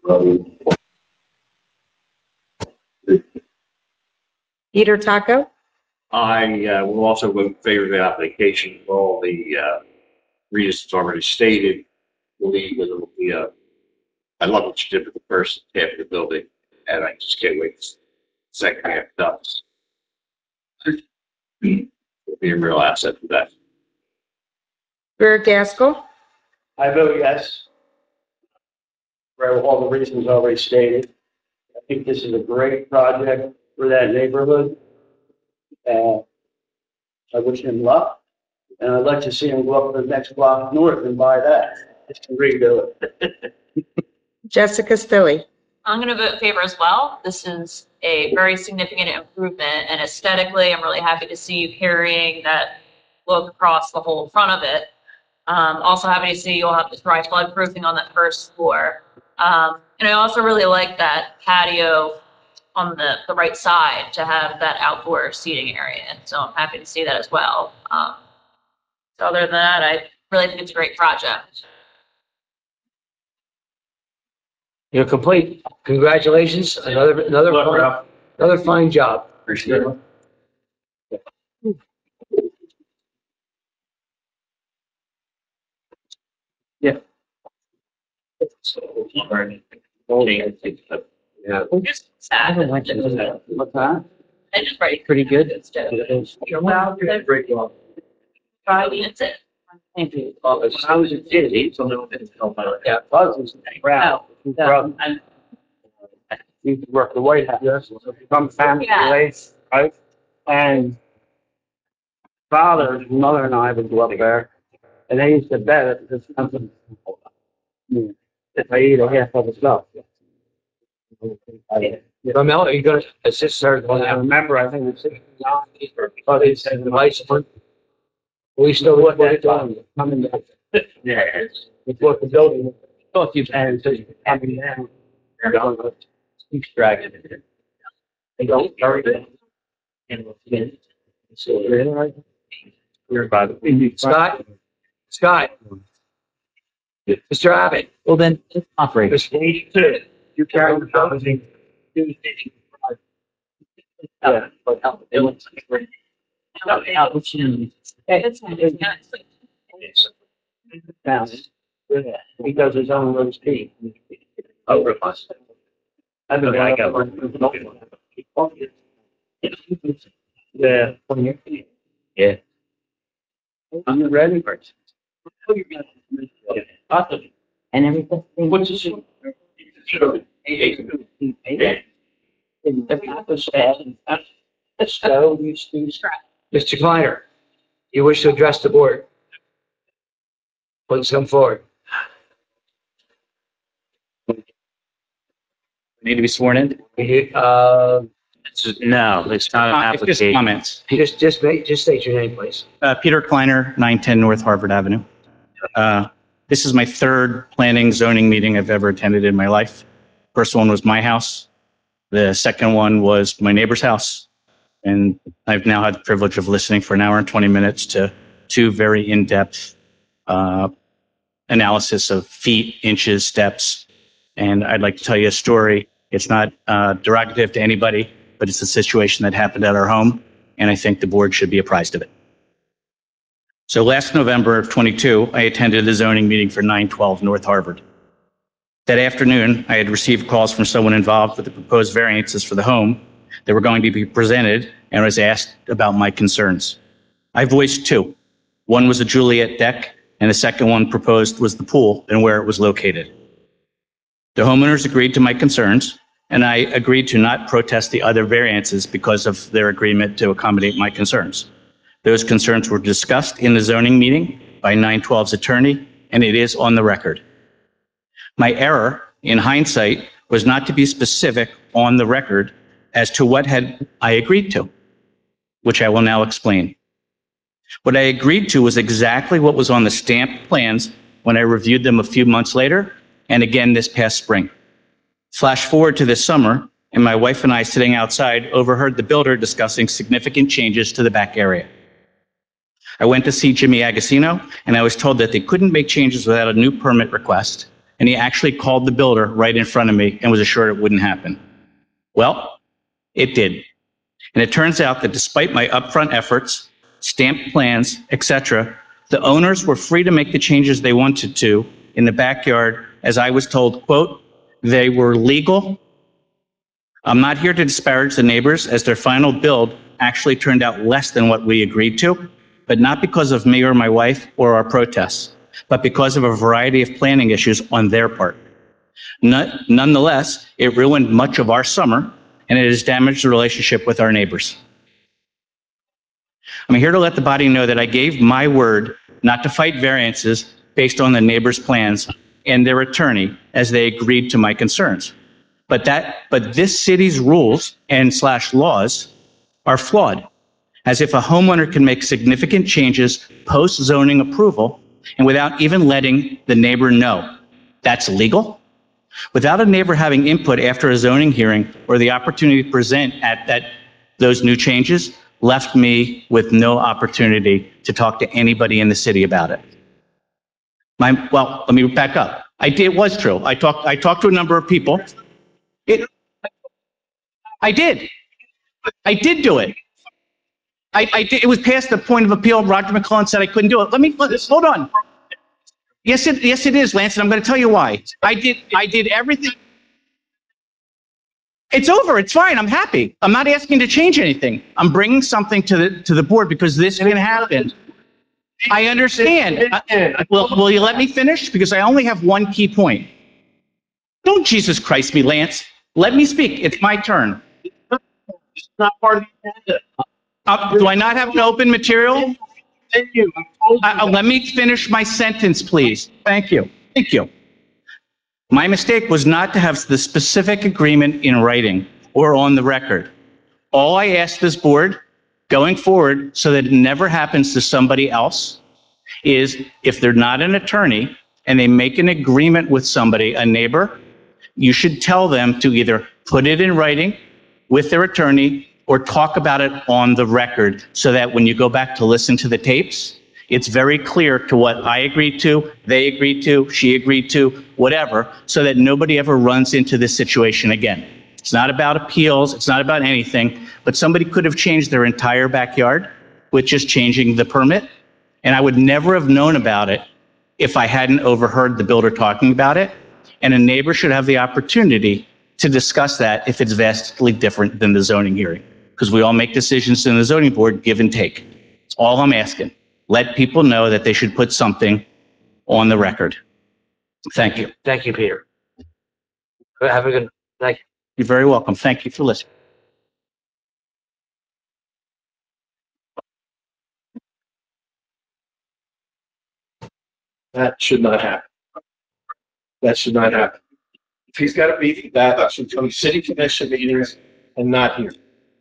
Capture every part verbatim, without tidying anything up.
Peter Taco? I uh, will also vote in favor of the application for all the uh, reasons already stated. Believe it will be a, I love what you did with the first half of the building, and I just can't wait to second half does. It'll be a real asset for that. Burr Gaskell? I vote yes. For all the reasons already stated. I think this is a great project for that neighborhood. Uh, I wish him luck. And I'd like to see him go up to the next block north and buy that. Just to redo it. Jessica Stilley? I'm going to vote in favor as well. This is a very significant improvement, and aesthetically, I'm really happy to see you carrying that look across the whole front of it. Um, also happy to see you'll have this dry flood proofing on that first floor. Um, and I also really like that patio on the, the right side to have that outdoor seating area. And so I'm happy to see that as well. Um, so other than that, I really think it's a great project. You're complete. Congratulations. Another, another, fine, another fine job. Appreciate it. Yeah. So, all right. Yeah. Just sad. What's that? I just write Pretty good. It's just Well, great job. five minutes in. Thank you. Well, when I was a kid, it's a little bit of yeah, Buzz was proud. No, I'm- He used to work the White House. From family Yeah. relates, right? And father, mother and I would go up there and they used to bet it because something, if I eat a half of the stuff. Carmel, are you going to assist her? I remember, I think it's sixty-nine. Oh, they said the vice one. We still look at it on coming down. Yeah, it's, it's what the building, thought you had, so you coming down. They're going to keep dragging it. They don't carry it. And so, right? We're about to. Scott? Scott? Mister Abbott? Well, then, operate. You carry the housing. Yeah, but how it looks like. It's, it's Down. He does his own roast beef. Over us. I don't know. I got one. Yeah. Yeah. Are you ready for it? Awesome. And everything. What's this? So you see. Mister Kleiner, you wish to address the board? Please come forward. Need to be sworn in? Uh, No, it's not an Uh, It's just application. comments. just, just make, just state your name, please. Uh, Peter Kleiner, nine ten North Harvard Avenue. Uh, This is my third planning zoning meeting I've ever attended in my life. First one was my house. The second one was my neighbor's house. And I've now had the privilege of listening for an hour and twenty minutes to two very in-depth uh, analysis of feet, inches, steps. And I'd like to tell you a story. It's not uh, derogative to anybody, but it's a situation that happened at our home, and I think the board should be apprised of it. So last November of twenty-two, I attended a zoning meeting for nine twelve North Harvard. That afternoon, I had received calls from someone involved with the proposed variances for the home that were going to be presented, and was asked about my concerns. I voiced two. One was a Juliet deck, and the second one proposed was the pool and where it was located. The homeowners agreed to my concerns, and I agreed to not protest the other variances because of their agreement to accommodate my concerns. Those concerns were discussed in the zoning meeting by nine twelve's attorney, and it is on the record. My error, in hindsight, was not to be specific on the record as to what had I agreed to, which I will now explain. What I agreed to was exactly what was on the stamped plans when I reviewed them a few months later, and again this past spring. Flash forward to this summer, and my wife and I sitting outside overheard the builder discussing significant changes to the back area. I went to see Jimmy Agostino, and I was told that they couldn't make changes without a new permit request, and he actually called the builder right in front of me and was assured it wouldn't happen. Well, it did. And it turns out that despite my upfront efforts, stamped plans, et cetera, the owners were free to make the changes they wanted to in the backyard, as I was told, quote, they were legal. I'm not here to disparage the neighbors, as their final build actually turned out less than what we agreed to, but not because of me or my wife or our protests, but because of a variety of planning issues on their part. None- Nonetheless, it ruined much of our summer, and it has damaged the relationship with our neighbors. I'm here to let the body know that I gave my word not to fight variances based on the neighbors' plans and their attorney as they agreed to my concerns. But that, but this city's rules and slash laws are flawed, as if a homeowner can make significant changes post-zoning approval and without even letting the neighbor know. That's legal? Without a neighbor having input after a zoning hearing or the opportunity to present at that, those new changes, left me with no opportunity to talk to anybody in the city about it. My, well, let me back up. I did, it was true. I talked, I talked to a number of people. It, I did. I did do it. I, I did, it was past the point of appeal. Roger McClellan said I couldn't do it. Let me, let, hold on. Yes, it, yes, it is, Lance, and I'm going to tell you why. I did, I did everything. It's over. It's fine. I'm happy. I'm not asking to change anything. I'm bringing something to the, to the board because this can happen. I understand. I- Will, will you let me finish? Because I only have one key point. Don't Jesus Christ me, Lance. Let me speak. It's my turn. It's not part of the agenda. Uh, do I not have an open material? Thank you. I told you Uh, uh, that. let me finish my sentence, please. Thank you. Thank you. My mistake was not to have the specific agreement in writing or on the record. All I ask this board going forward, so that it never happens to somebody else, is if they're not an attorney and they make an agreement with somebody, a neighbor, you should tell them to either put it in writing with their attorney or talk about it on the record, so that when you go back to listen to the tapes, it's very clear to what I agreed to, they agreed to, she agreed to, whatever, so that nobody ever runs into this situation again. It's not about appeals, it's not about anything, but somebody could have changed their entire backyard with just changing the permit, and I would never have known about it if I hadn't overheard the builder talking about it. And a neighbor should have the opportunity to discuss that if it's vastly different than the zoning hearing, because we all make decisions in the zoning board, give and take. That's all I'm asking. Let people know that they should put something on the record. Thank you. Thank you, Peter. Have a good, thank you. You're very welcome. Thank you for listening. That should not happen. That should not happen. If he's got a meeting, that should come to city commission meetings and not here.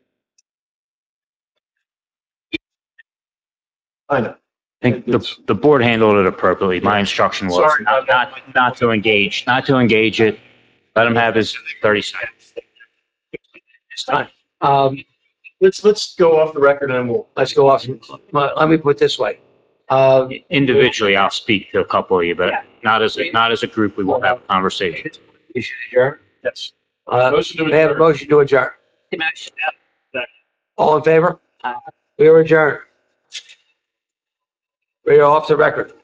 I know. I think the, the board handled it appropriately. My instruction was Sorry. not, not, not to engage, not to engage it. Let him have his thirty seconds. It's time. Um, Let's, let's go off the record and we'll. let's go off. Let me put it this way. Uh, Individually, I'll speak to a couple of you, but not as, a not as a group. We won't have a conversation. you should adjourn. Yes. Uh, Motion to may I have a adjourn. motion to adjourn? All in favor? We are adjourned. We are off the record.